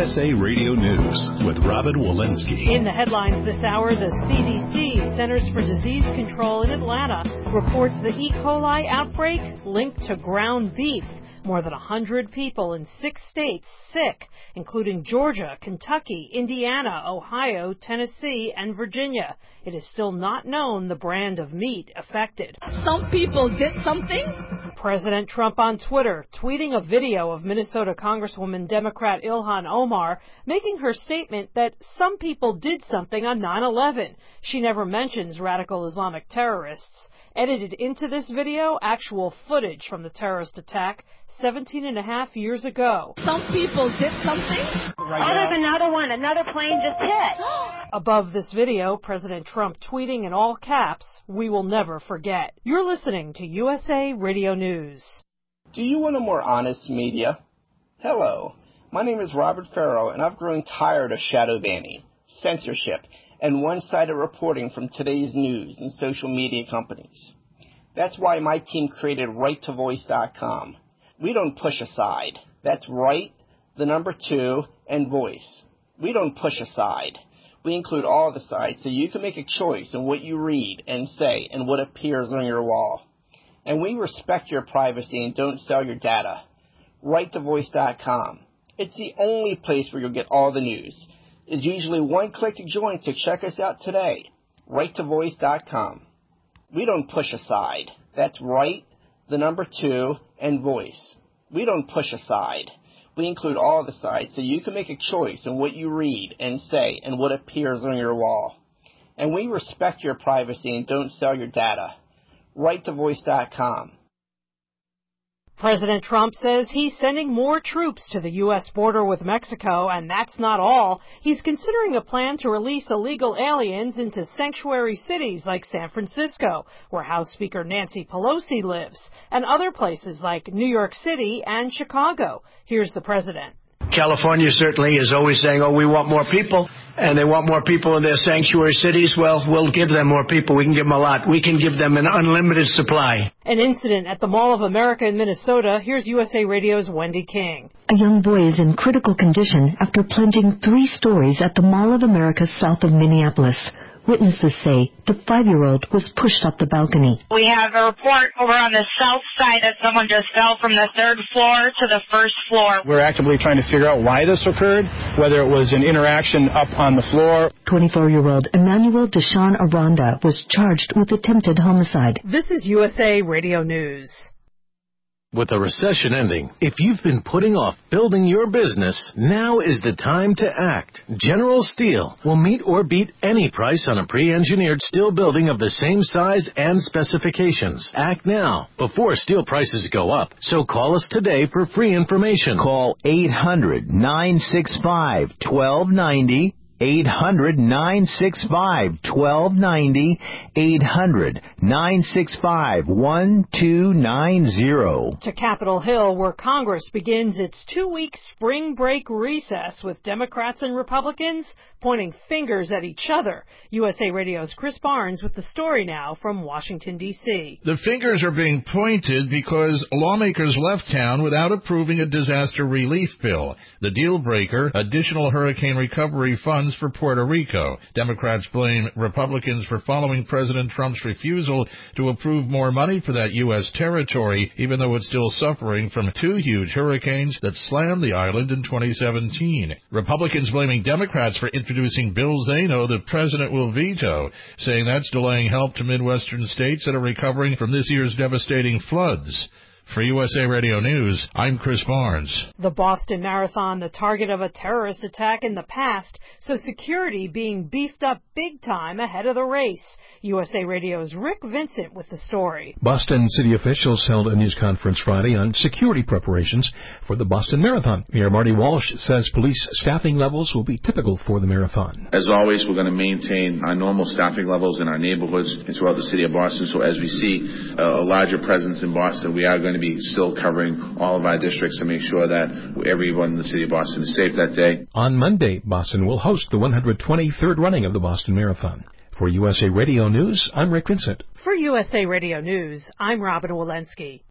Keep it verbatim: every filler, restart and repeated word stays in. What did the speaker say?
S A Radio News with Robin Walensky. In the headlines this hour, the C D C, Centers for Disease Control in Atlanta, reports the E. coli outbreak linked to ground beef. More than one hundred people in six states sick, including Georgia, Kentucky, Indiana, Ohio, Tennessee, and Virginia. It is still not known the brand of meat affected. Some people did something. President Trump on Twitter tweeting a video of Minnesota Congresswoman Democrat Ilhan Omar making her statement that some people did something on nine eleven. She never mentions radical Islamic terrorists. Edited into this video, actual footage from the terrorist attack seventeen and a half years ago. Some people did something. Oh, there's another one. Another plane just hit. Above this video, President Trump tweeting in all caps, "We will never forget." You're listening to U S A Radio News. Do you want a more honest media? Hello, my name is Robert Farrow, and I've grown tired of shadow banning, censorship, and one-sided reporting from today's news and social media companies. That's why my team created right to voice dot com. We don't push aside. That's right, the number two, and voice. We don't push aside. We include all the sides so you can make a choice in what you read and say and what appears on your wall. And we respect your privacy and don't sell your data. right to voice dot com. It's the only place where you'll get all the news. It's usually one click to join, so check us out today. right to voice dot com. We don't push aside. That's right, the number two, and voice. We don't push aside. We include all the sides so you can make a choice in what you read and say and what appears on your wall. And we respect your privacy and don't sell your data. right to voice dot com. President Trump says he's sending more troops to the U S border with Mexico, and that's not all. He's considering a plan to release illegal aliens into sanctuary cities like San Francisco, where House Speaker Nancy Pelosi lives, and other places like New York City and Chicago. Here's the president. California certainly is always saying, oh, we want more people, and they want more people in their sanctuary cities. Well, we'll give them more people. We can give them a lot. We can give them an unlimited supply. An incident at the Mall of America in Minnesota. Here's U S A Radio's Wendy King. A young boy is in critical condition after plunging three stories at the Mall of America south of Minneapolis. Witnesses say the five-year-old was pushed off the balcony. We have a report over on the south side that someone just fell from the third floor to the first floor. We're actively trying to figure out why this occurred, whether it was an interaction up on the floor. twenty-four-year-old Emmanuel Deshawn Aranda was charged with attempted homicide. This is U S A Radio News. With the recession ending, if you've been putting off building your business, now is the time to act. General Steel will meet or beat any price on a pre-engineered steel building of the same size and specifications. Act now, before steel prices go up. So call us today for free information. Call eight hundred, nine six five, one two nine zero. eight hundred, nine six five, one two nine zero. eight hundred, nine six five, one two nine zero. To Capitol Hill, where Congress begins its two-week spring break recess with Democrats and Republicans pointing fingers at each other. U S A Radio's Chris Barnes with the story now from Washington, D C The fingers are being pointed because lawmakers left town without approving a disaster relief bill. The deal breaker, additional hurricane recovery funds for Puerto Rico. Democrats blame Republicans for following President Trump's refusal to approve more money for that U S territory, even though it's still suffering from two huge hurricanes that slammed the island in twenty seventeen. Republicans blaming Democrats for introducing bills they know the president will veto, saying that's delaying help to Midwestern states that are recovering from this year's devastating floods. For U S A Radio News, I'm Chris Barnes. The Boston Marathon, the target of a terrorist attack in the past, so security being beefed up big time ahead of the race. U S A Radio's Rick Vincent with the story. Boston city officials held a news conference Friday on security preparations for the Boston Marathon. Mayor Marty Walsh says police staffing levels will be typical for the marathon. As always, we're going to maintain our normal staffing levels in our neighborhoods and throughout the city of Boston. So as we see a larger presence in Boston, we are going to be still covering all of our districts to make sure that everyone in the city of Boston is safe that day. On Monday, Boston will host the one hundred twenty-third running of the Boston Marathon. For U S A Radio News, I'm Rick Vincent. For U S A Radio News, I'm Robin Walensky.